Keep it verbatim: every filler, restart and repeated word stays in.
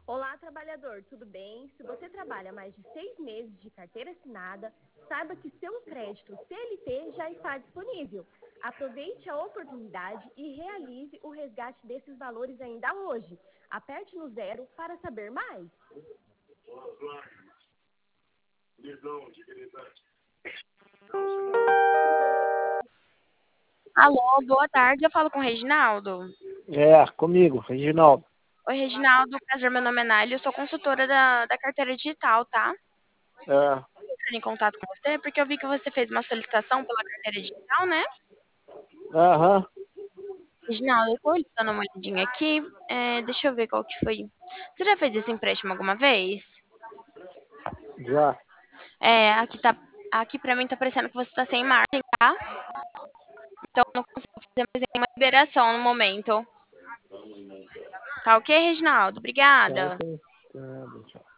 Olá, trabalhador, tudo bem? Se você trabalha mais de seis meses de carteira assinada, saiba que seu crédito C L T já está disponível. Aproveite a oportunidade e realize o resgate desses valores ainda hoje. Aperte no zero para saber mais. Alô, boa tarde, eu falo com o Reginaldo. É, comigo, Reginaldo. Oi, Reginaldo, prazer, meu nome é Nália, eu sou consultora da, da carteira digital, tá? É, Entrei em contato com você porque eu vi que você fez uma solicitação pela carteira digital, né? aham, Reginaldo, eu tô dando uma olhadinha aqui, é, deixa eu ver qual que foi. Você já fez esse empréstimo alguma vez? já. É, aqui tá, aqui pra mim tá parecendo que você tá sem margem, tá? Então eu não consigo fazer mais nenhuma liberação no momento. Tá ok, Reginaldo? Tá, Obrigada. ok. Tá, tchau.